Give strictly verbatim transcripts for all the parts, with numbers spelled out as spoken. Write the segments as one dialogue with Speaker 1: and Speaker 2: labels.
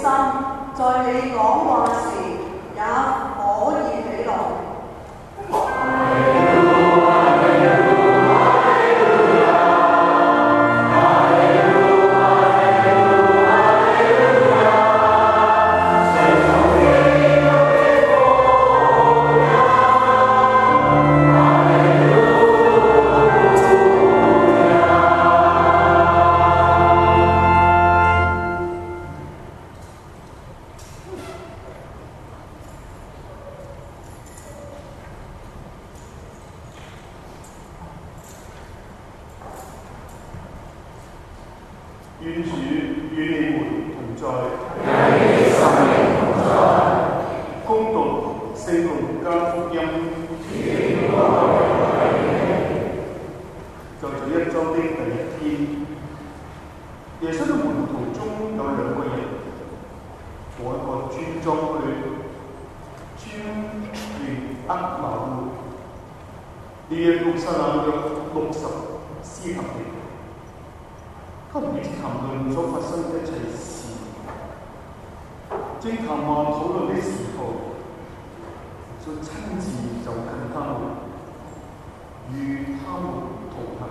Speaker 1: 在你講話時也可以起來。
Speaker 2: 願主與你們同在，
Speaker 3: 與你心靈同在。
Speaker 2: 恭讀聖路加福音。在這一週的第一天，耶穌的門徒中有兩個人，往一個村莊去，村名厄瑪烏，離耶路撒冷約六十斯塔地。他們彼此談論所發生的一切事，正談話討論的時候，就親自就近他們，與他們同行。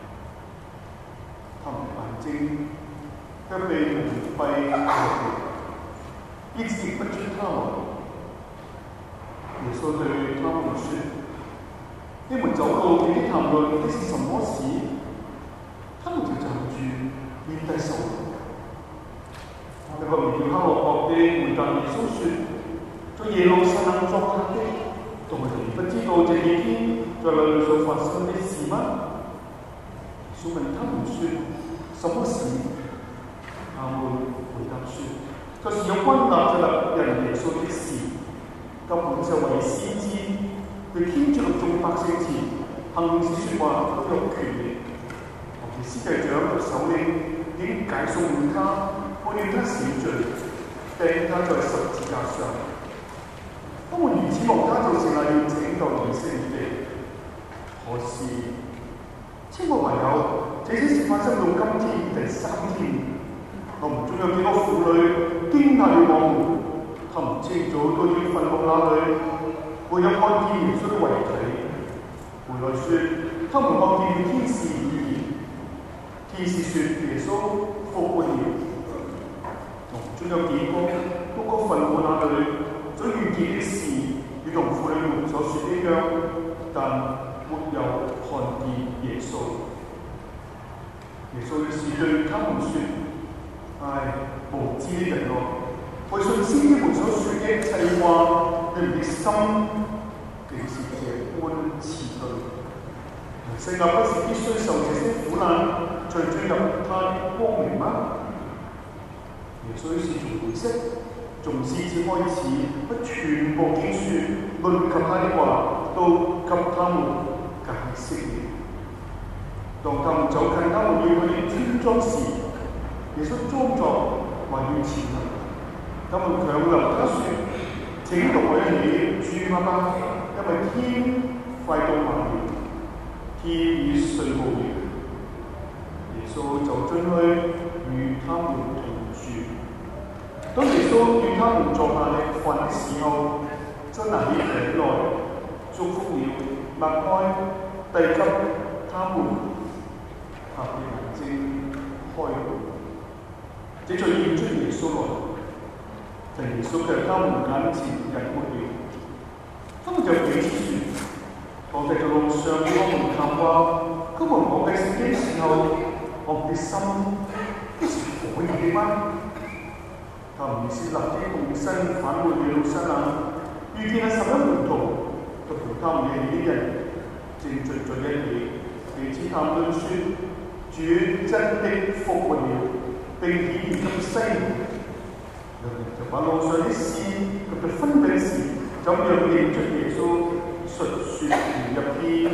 Speaker 2: 他們眼睛卻被蒙蔽了，認識不出他們。耶穌對他們說：你們走路彼此談論的是什麼事？他們就站住，面帶愁容。一個名叫哈洛國的回答耶穌說：在耶路撒冷作客的，同埋不知道這幾天在那裏所發生的事嗎？耶穌問他們說：什麼事？他們回答說：就是有關納匝肋人耶穌的事。根本就為先知，對天主和眾百姓前行事説話都有權力。司祭長和首領已經解送了他，判了他死罪，釘他在十字架上。他們如此望他，就是那要拯救以色列的。可是，千萬還有，這些事發生到今天第三天，我們中有幾個婦女驚訝了我們，他們清早到了墳墓那裏，沒有看見耶穌的遺體。回來說，他們看見天使顯現。天使說耶穌復活了，同仲有幾個到過墳墓那裏，所遇見的事與同婦女們所說一樣，但沒有看見耶穌。耶穌於是對他們說：唉，無知的人啊，為信先知們所說的一切話，你們的心竟是這般遲鈍。世界不是必須受這些苦難，才進入他的光明嗎？耶穌於是從回息，從先至開始，把全部經書論及他的話，都給他們解釋了。當他們走近他們要去的村莊時，耶穌裝作還要前行，他們強留他說：請同我一起住吧，因為天快到晚了。天已睡無了，耶穌就進去與他們同住。當耶穌與他們坐下嚟飯的時候，就拿起餅來，祝福了，擘開，遞給他們，他們眼睛開了，這就認出耶穌來。但耶穌在他們眼前隱沒了，他們就彼此說：當在路上與我們談話，他們講嘅聖經時候，我們的心不是火熱的嗎？他們於是立即動身返回耶路撒冷，遇見那十一門徒，就同他們嘅幾人正聚在一起，彼此談論說：主真的復活了，並顯現給西門。兩人就把路上的事及在分餅時怎樣認出耶穌述說完一篇。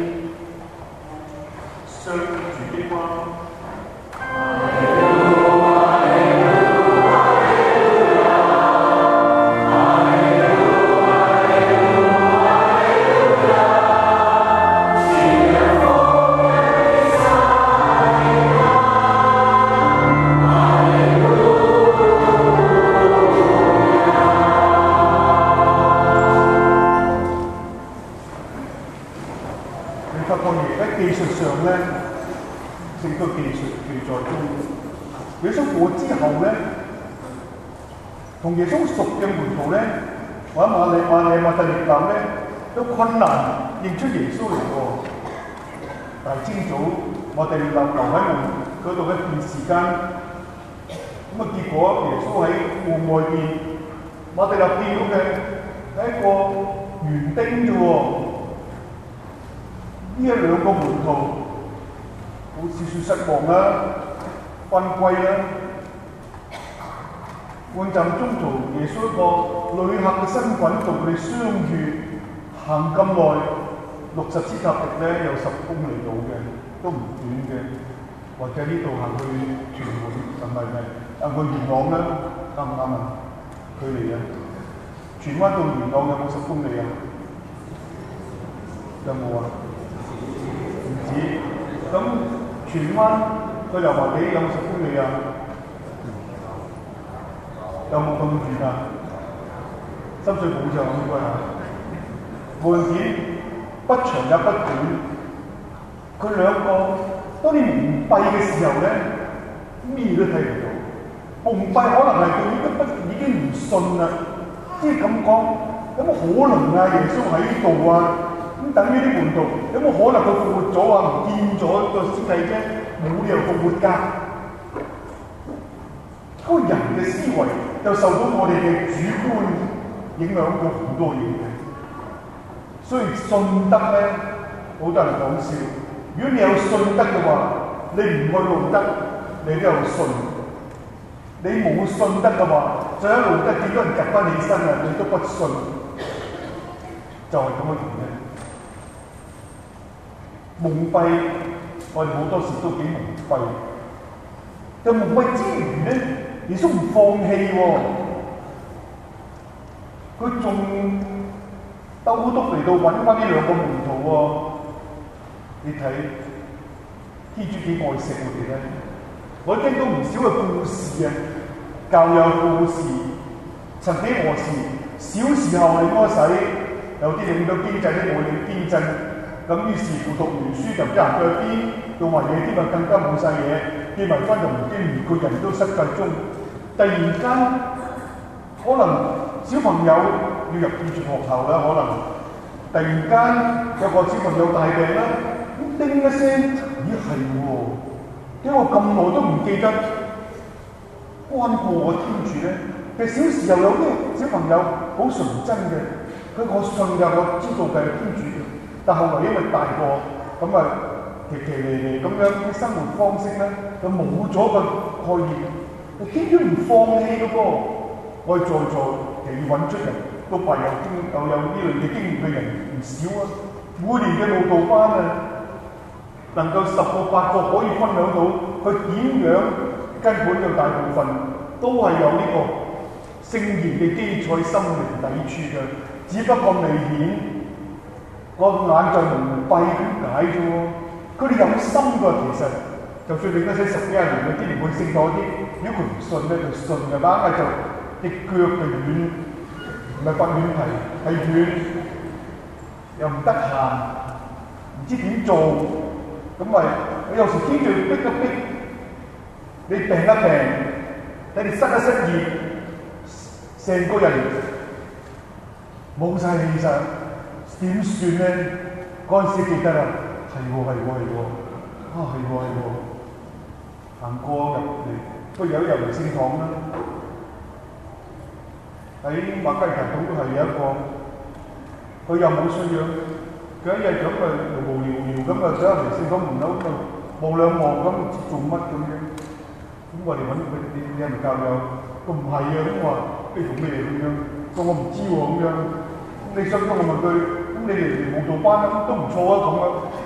Speaker 2: 上主的話。
Speaker 3: Hallelujah.
Speaker 2: 同耶穌熟嘅門徒咧，或者馬利馬利馬特列納咧，都困難認出耶穌嚟喎。但係朝早我哋留留喺門嗰度一段時間，咁啊結果耶穌喺門外邊，馬特列納見到嘅係一個園丁啫喎。呢一兩個門徒好少少失望啦，翻歸啦。半站中途，耶穌一個旅客嘅身份同佢哋相遇，行咁耐，六十支塔迪咧有十公里到嘅，都唔短嘅。或者呢度行去屯門，唔係唔係，行去元朗啦，啱唔啱啊？距離啊，荃灣到元朗有冇十公里啊？有冇啊？唔止。咁荃灣去油麻地有冇十公里啊？有冇咁遠啊？深水埗就應該係。無論點，不長也不短。佢兩個當你蒙蔽嘅時候咧，咩都睇唔到。蒙蔽可能係佢已經不已經唔信啦。即係咁講，有冇可能啊？耶穌喺度啊？咁等於啲門徒，有冇可能佢復活咗啊？唔見咗個屍體啫，冇理由復活㗎。嗰個人嘅思維就受到我哋嘅主觀影響咗好多嘢嘅，所以信德咧，好多人講笑。如果你有信德嘅話，你唔去路德，你都有信；你冇信德嘅話，就喺路德見到人夾翻起身啊，你都不信，就係咁嘅原因。蒙蔽，我哋好多時都幾蒙蔽。就蒙蔽之餘咧，耶穌唔放棄喎，佢仲兜篤嚟到揾翻呢兩個門徒喎。你睇天主幾愛惜我哋咧？我聽到唔少嘅故事啊，教友故事，曾幾何時小時候嚟屙洗，有啲領到經濟，啲冇領經濟，咁於是乎讀完書就唔知行去邊，做埋嘢添啊，更加冇晒嘢，結埋婚就唔知連個人都失計中。突然間，可能小朋友要入住學校啦，可能突然間有個小朋友大病啦，咁叮一聲，咦係喎，點解我咁耐都唔記得關顧我天主咧？其實小時候有啲小朋友好純真嘅，佢我信㗎，我知道佢係天主，但後來因為大個咁啊，奇奇離離咁樣啲生活方式咧，就冇咗個概念。天主唔放棄嘅噃，我哋在座其實要揾出人都弊有經有有呢類嘅經驗嘅人唔少啊。每年嘅慕道班啊，能夠十個八個可以分享到佢點樣，根本有大部分都係有呢個聖言嘅基礎心靈抵觸嘅，只不過未顯個眼就蒙蔽咁解啫喎。佢哋有心㗎，其實。就算你嗰些十幾廿年嗰啲唔會聖多啲，如果佢唔信咧，就信嘅嘛，就隻腳就軟，唔係不軟皮，係軟，又唔得閒，唔知點做，咁咪你有時天主逼一逼，你病一病，睇你失一失業，成個人冇晒氣勢，點算咧？嗰陣時記得啦，係喎係喎係喎，啊係喎係喎。行過入嚟，都有一日嚟聖堂啦。喺馬雞頭都係有一個，佢又冇信仰，佢一日咁啊無無聊聊咁啊走入嚟聖堂門口度望兩望咁，唔知做乜咁樣。咁我哋揾佢，你你係咪教友？佢唔係啊，咁我話你做咩咁樣？佢我唔知喎咁樣。咁你信咗我問佢，咁你哋嚟慕道班啦，都唔錯啊咁啊。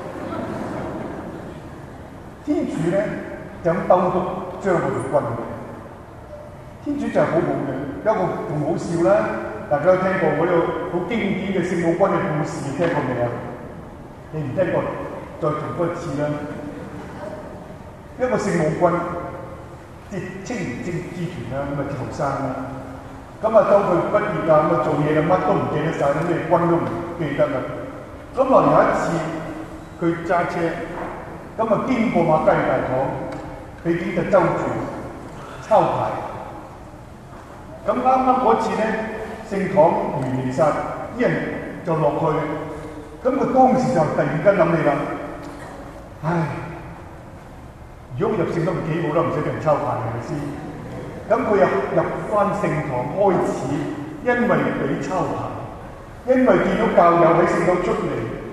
Speaker 2: 天主咧。就咁兜篤將佢哋軍嘅，天主就係好好嘅。有一個仲好笑啦，大家都聽過嗰個好經典嘅聖母軍嘅故事，聽過未啊？你唔聽過，再重複一次啦。一個聖母軍，即係青年政之團啦，咁啊啲後生啦，咁啊當佢畢業啊，咁啊做嘢啊，乜都唔記得晒，咩軍都唔記得啦。咁啊有一次佢揸車，咁啊經過馬加爾大堂。俾警察周住抄牌， 咁啱啱嗰次咧，聖堂完彌撒，啲人就落去。咁佢當時就突然間諗起啦，唉，如果入聖都唔幾好啦，唔使俾人抄牌係咪先？咁佢又入翻聖堂開始，因為俾抄牌，因為見到教友喺聖堂出嚟，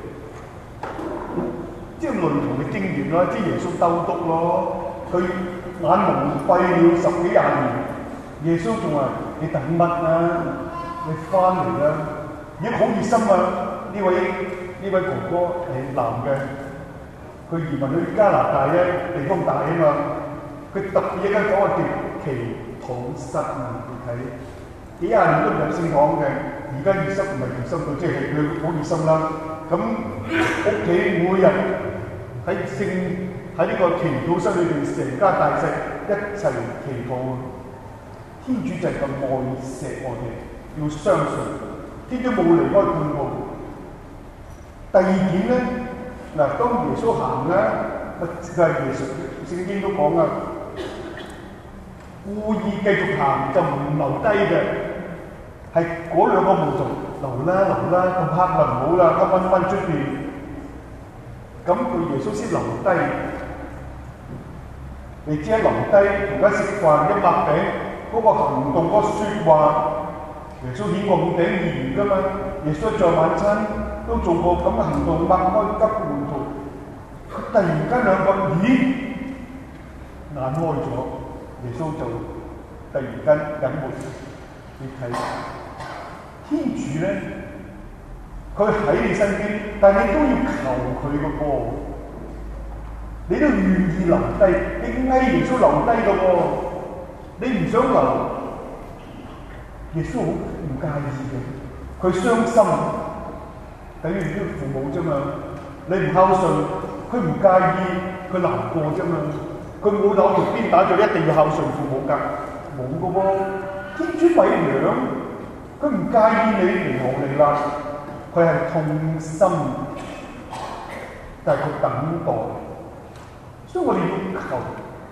Speaker 2: 即係類同嘅經驗啦，即係耶穌兜篤咯。佢眼蒙蔽了十幾廿年，耶穌仲話：你等乜啊？你翻嚟啦！已經好熱心啊！呢位呢位哥哥係男嘅，佢移民去加拿大咧，地方大啊嘛。佢特別一間講話叫祈禱室啊，你睇幾廿年都唔入聖堂嘅，而家熱心唔係熱心到，即係佢好熱心啦。咁屋企每日喺聖喺呢個祈禱室裏邊，成家大細一齊祈禱。天主就係咁愛錫我哋，要相信天主冇離開半步。第二點咧，嗱，當耶穌行咧，就係耶穌聖經都講啊，故意繼續行就唔留低嘅，係嗰兩個門徒留啦留啦，咁黑啦唔好啦，咁揾翻出邊，咁佢耶穌先留低。你知啦，留低同佢食飯一擘餅，嗰、那個行動嗰、那個説話，耶穌顯過五餅二魚噶嘛，耶穌在晚餐都做過咁嘅行動，擘開急門徒，佢突然間兩個咦眼開咗，耶穌就突然間隱沒。你睇天主咧，佢喺你身邊，但係你都要求佢嘅噃，你都願意留低，你嗌耶穌留低嘅喎，你唔想留，耶穌好唔介意嘅，佢傷心。等於啲父母啫嘛，你唔孝順，佢唔介意，佢難過啫嘛。佢冇扭條鞭打就一定要孝順父母㗎，冇嘅喎。天主咪樣，佢唔介意你離行離迾，佢係痛心，但係佢等待。所以我哋要求，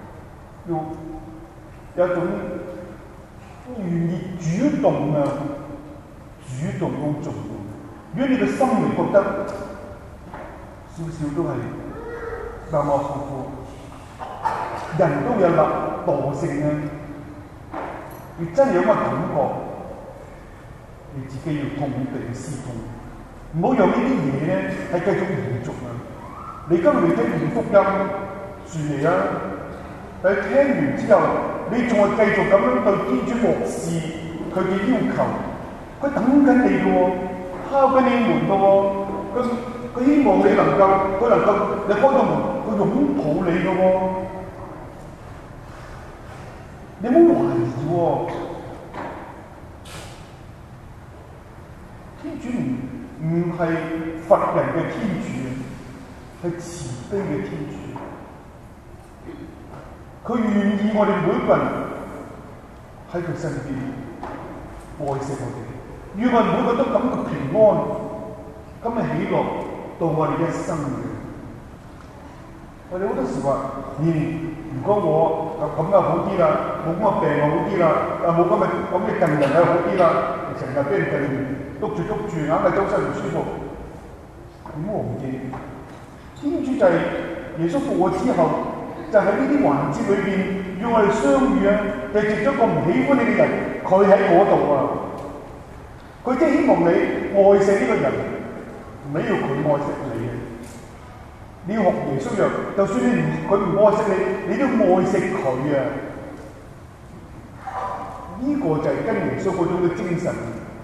Speaker 2: 要有一種願意主動啊，主動咁做。如果你嘅心裏覺得少少都係馬馬虎虎，人都有懶惰性啊！你真係有乜感覺，你自己要痛定思痛，唔好讓呢啲嘢咧係繼續延續啊！你今日未聽完福音算嚟啦，但係聽完之後，你仲係繼續咁樣對天主漠視佢嘅要求，佢等緊你嘅喎。敲緊你門嘅喎，佢佢希望你能夠，佢能夠你開個門，佢擁抱你嘅喎，你唔好懷疑喎。天主唔唔係罰人嘅天主，係慈悲嘅天主。佢願意我哋每個人喺佢身邊愛錫我哋。願我哋每個都感覺平安，咁嘅喜樂到我哋一生嘅。我哋好多時話：咦，如果我咁就好啲啦，冇咁嘅病就好啲啦，啊冇咁嘅咁嘅近人就好啲啦，成日俾人哋督住督住，硬係周身唔舒服。點忘記？天主就係耶穌復活之後，就喺呢啲環節裏邊，要我哋相遇啊！就藉咗個唔喜歡你嘅人，佢喺嗰度啊！佢即係希望你愛錫呢個人，唔係要佢愛錫你嘅。你要學耶穌樣，就算你唔佢唔愛惜你，你都愛惜佢啊！呢、這個就係跟耶穌嗰種嘅精神。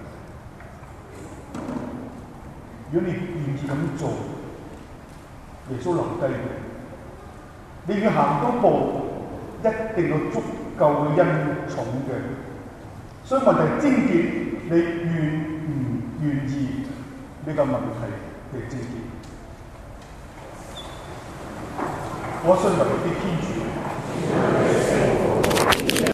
Speaker 2: 如果你願意咁做，耶穌留低嘅，你要行多步，一定有足夠嘅恩寵嘅。所以問題係癥結，你願唔願意呢個問題嘅癥結？我信任啲天主。